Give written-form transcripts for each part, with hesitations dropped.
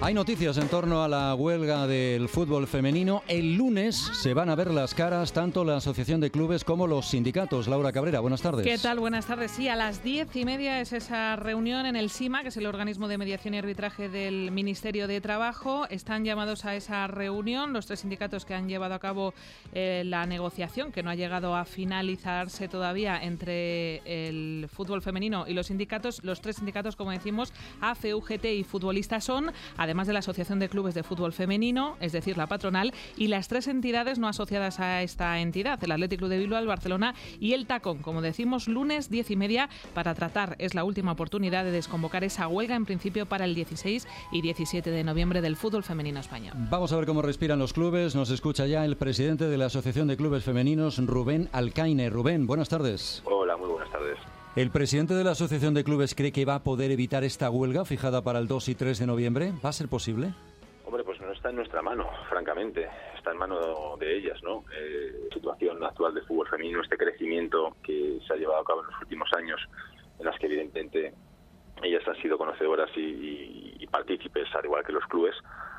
Hay noticias en torno a la huelga del fútbol femenino. El lunes se van a ver las caras tanto la Asociación de Clubes como los sindicatos. Laura Cabrera, buenas tardes. ¿Qué tal? Buenas tardes. Sí, a las 10:30 es esa reunión en el SIMA, que es el organismo de mediación y arbitraje del Ministerio de Trabajo. Están llamados a esa reunión los tres sindicatos que han llevado a cabo la negociación, que no ha llegado a finalizarse todavía entre el fútbol femenino y los sindicatos. Los tres sindicatos, como decimos, AFE, UGT y futbolistas son, además de la Asociación de Clubes de Fútbol Femenino, es decir, la patronal, y las tres entidades no asociadas a esta entidad, el Athletic Club de Bilbao, el Barcelona y el Tacón. Como decimos, lunes 10:30 para tratar. Es la última oportunidad de desconvocar esa huelga, en principio para el 16 y 17 de noviembre del fútbol femenino español. Vamos a ver cómo respiran los clubes. Nos escucha ya el presidente de la Asociación de Clubes Femeninos, Rubén Alcaine. Rubén, buenas tardes. Hola, muy buenas tardes. ¿El presidente de la Asociación de Clubes cree que va a poder evitar esta huelga fijada para el 2 y 3 de noviembre? ¿Va a ser posible? Hombre, pues no está en nuestra mano, francamente. Está en mano de ellas, ¿no? La situación actual del fútbol femenino, este crecimiento que se ha llevado a cabo en los últimos años, en las que evidentemente ellas han sido conocedoras y partícipes, al igual que los clubes,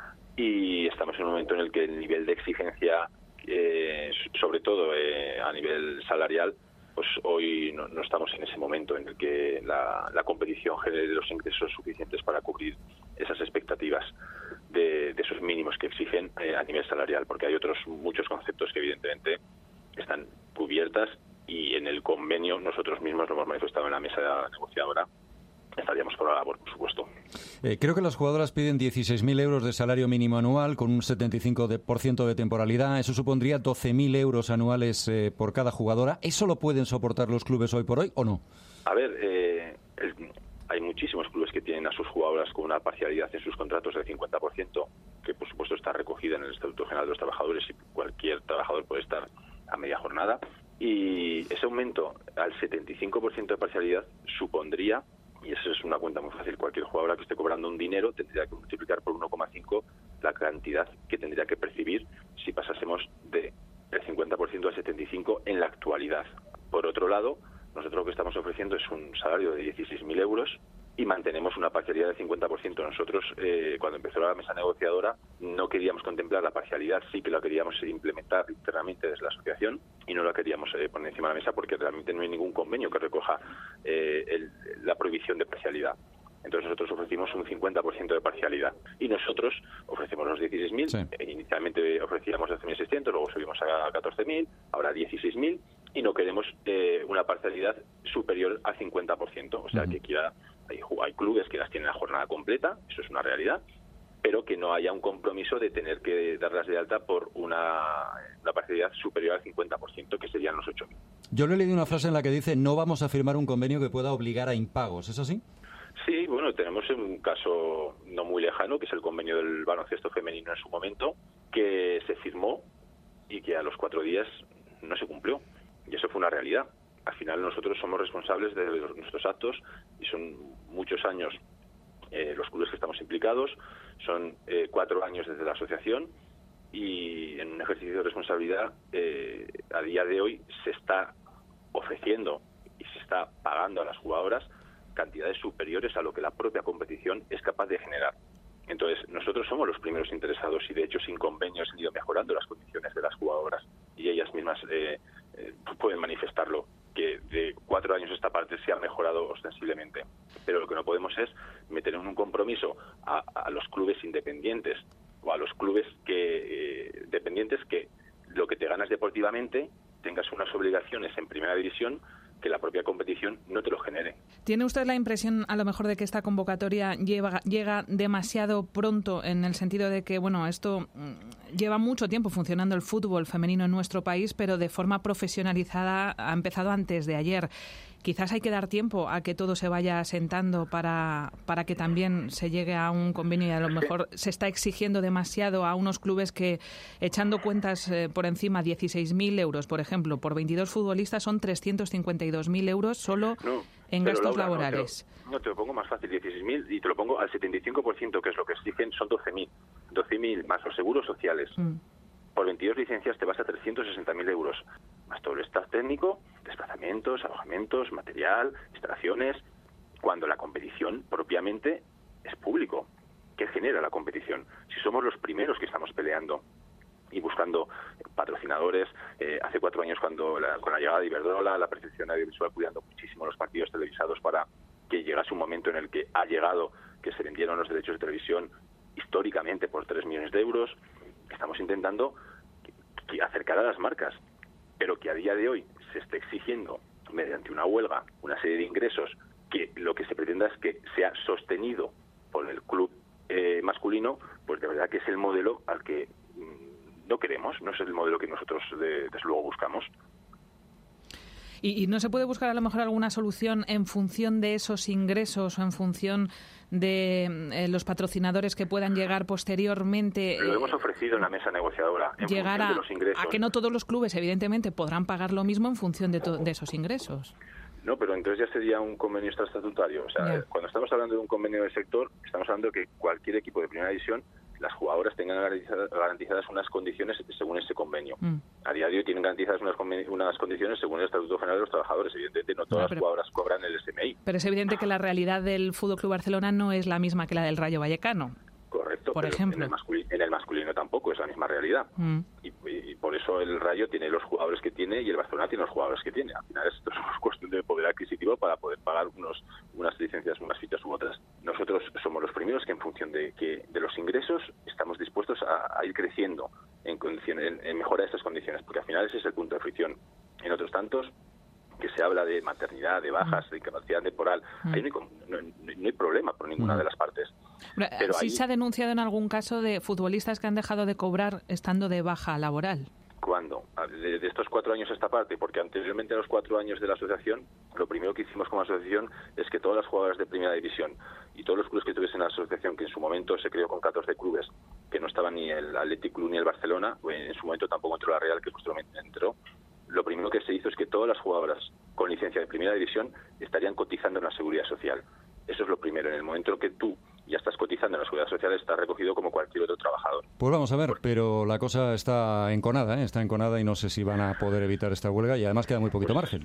y estamos en un momento en el que el nivel de exigencia, sobre todo a nivel salarial, pues hoy no estamos en ese momento en el que la competición genere los ingresos suficientes para cubrir esas expectativas de esos mínimos que exigen a nivel salarial, porque hay otros muchos conceptos que evidentemente están cubiertas, y en el convenio nosotros mismos lo hemos manifestado en la mesa negociadora. Estaríamos por la labor, por supuesto. Creo que las jugadoras piden 16.000 euros de salario mínimo anual con un 75% de temporalidad. Eso supondría 12.000 euros anuales por cada jugadora. ¿Eso lo pueden soportar los clubes hoy por hoy o no? A ver, hay muchísimos clubes que tienen a sus jugadoras con una parcialidad en sus contratos del 50%, que por supuesto está recogida en el Estatuto General de los Trabajadores, y cualquier trabajador puede estar a media jornada. Y ese aumento al 75% de parcialidad supondría, y eso es una cuenta muy fácil, cualquier jugadora que esté cobrando un dinero tendría que multiplicar por 1,5 la cantidad que tendría que percibir si pasásemos del 50% al 75% en la actualidad. Por otro lado, nosotros lo que estamos ofreciendo es un salario de 16.000 euros y mantenemos una parcialidad del 50%. Nosotros, cuando empezó la mesa negociadora, no queríamos contemplar la parcialidad, sí que la queríamos implementar internamente desde la asociación, y no la queríamos poner encima de la mesa porque realmente no hay ningún convenio que recoja la prohibición de parcialidad. Entonces nosotros ofrecimos un 50% de parcialidad y nosotros ofrecemos los 16.000. Sí. Inicialmente ofrecíamos 12.600, luego subimos a 14.000, ahora 16.000, y no queremos una parcialidad superior al 50%. O sea, que hay clubes que las tienen a jornada completa, eso es una realidad, pero que no haya un compromiso de tener que darlas de alta por una parcialidad superior al 50%, que serían los 8.000. Yo le he leído una frase en la que dice: no vamos a firmar un convenio que pueda obligar a impagos. ¿Es así? Sí, bueno, tenemos un caso no muy lejano, que es el convenio del baloncesto femenino en su momento, que se firmó y que a los 4 días no se cumplió. Y eso fue una realidad. Al final nosotros somos responsables de nuestros actos, y son muchos años los clubes que estamos implicados, son 4 años desde la asociación, y en un ejercicio de responsabilidad a día de hoy se está ofreciendo y se está pagando a las jugadoras cantidades superiores a lo que la propia competición es capaz de generar. Entonces, nosotros somos los primeros interesados, y de hecho sin convenios han ido mejorando las condiciones de las jugadoras, y ellas mismas pueden manifestarlo, que de 4 años esta parte se ha mejorado ostensiblemente. Pero lo que no podemos es meter en un compromiso a los clubes independientes o a los clubes dependientes, que lo que te ganas deportivamente tengas unas obligaciones en primera división que la propia competición no te lo genere. ¿Tiene usted la impresión, a lo mejor, de que esta convocatoria llega demasiado pronto, en el sentido de que, bueno, esto lleva mucho tiempo funcionando el fútbol femenino en nuestro país, pero de forma profesionalizada ha empezado antes de ayer? Quizás hay que dar tiempo a que todo se vaya asentando para que también se llegue a un convenio, y a lo mejor se está exigiendo demasiado a unos clubes que, echando cuentas por encima, 16.000 euros, por ejemplo, por 22 futbolistas son 352.000 euros solo en gastos laborales. No, te lo pongo más fácil, 16.000, y te lo pongo al 75%, que es lo que exigen, son 12.000. 12.000 más los seguros sociales. Por 22 licencias te vas a 360.000 euros, más todo el staff técnico, desplazamientos, alojamientos, material, instalaciones, cuando la competición propiamente es público, que genera la competición. Si somos los primeros que estamos peleando y buscando patrocinadores, hace 4 años con la llegada de Iberdrola, la percepción audiovisual, cuidando muchísimo los partidos televisados para que llegase un momento en el que ha llegado que se vendieron los derechos de televisión históricamente por 3 millones de euros. Estamos intentando acercar a las marcas, pero que a día de hoy se esté exigiendo mediante una huelga una serie de ingresos que lo que se pretenda es que sea sostenido por el club masculino, pues de verdad que es el modelo al que no queremos, no es el modelo que nosotros desde luego buscamos. ¿Y no se puede buscar a lo mejor alguna solución en función de esos ingresos o en función de los patrocinadores que puedan llegar posteriormente? Lo hemos ofrecido en la mesa negociadora. Llegar de los ingresos. A que no todos los clubes, evidentemente, podrán pagar lo mismo en función de esos ingresos. No, pero entonces ya sería un convenio extraestatutario. O sea, cuando estamos hablando de un convenio del sector, estamos hablando de que cualquier equipo de primera división, las jugadoras tengan garantizadas unas condiciones según ese convenio. A día de hoy tienen garantizadas unas condiciones según el Estatuto General de los Trabajadores. Evidentemente no todas las jugadoras cobran el SMI. Pero es evidente que la realidad del FC Barcelona no es la misma que la del Rayo Vallecano. Correcto, por ejemplo. En el masculino tampoco es la misma realidad. Y por eso el Rayo tiene los jugadores que tiene y el Barcelona tiene los jugadores que tiene. Al final esto es cuestión de poder adquisitivo para poder pagar unas licencias, unas fichas u otras. Nosotros somos los primeros que en función de los ingresos estamos dispuestos a ir creciendo en mejorar esas condiciones, porque al final ese es el punto de fricción. En otros tantos que se habla de maternidad, de bajas, de incapacidad temporal, ahí no hay problema por ninguna de las partes. Pero sí se ha denunciado en algún caso de futbolistas que han dejado de cobrar estando de baja laboral. ¿Cuándo? De estos 4 años a esta parte, porque anteriormente a los 4 años de la asociación, lo primero que hicimos como asociación es que todas las jugadoras de primera división y todos los clubes que tuviesen la asociación, que en su momento se creó con 14 clubes, que no estaban ni el Athletic Club ni el Barcelona, en su momento tampoco entró la Real, que nuestro momento entró, lo primero que se hizo es que todas las jugadoras con licencia de primera división estarían cotizando en la Seguridad Social. Eso es lo primero. En el momento en que tú ya estás cotizando en la Seguridad Social, estás recogido como cualquier otro trabajador. Pues vamos a ver, pero la cosa está enconada y no sé si van a poder evitar esta huelga y además queda muy poquito margen.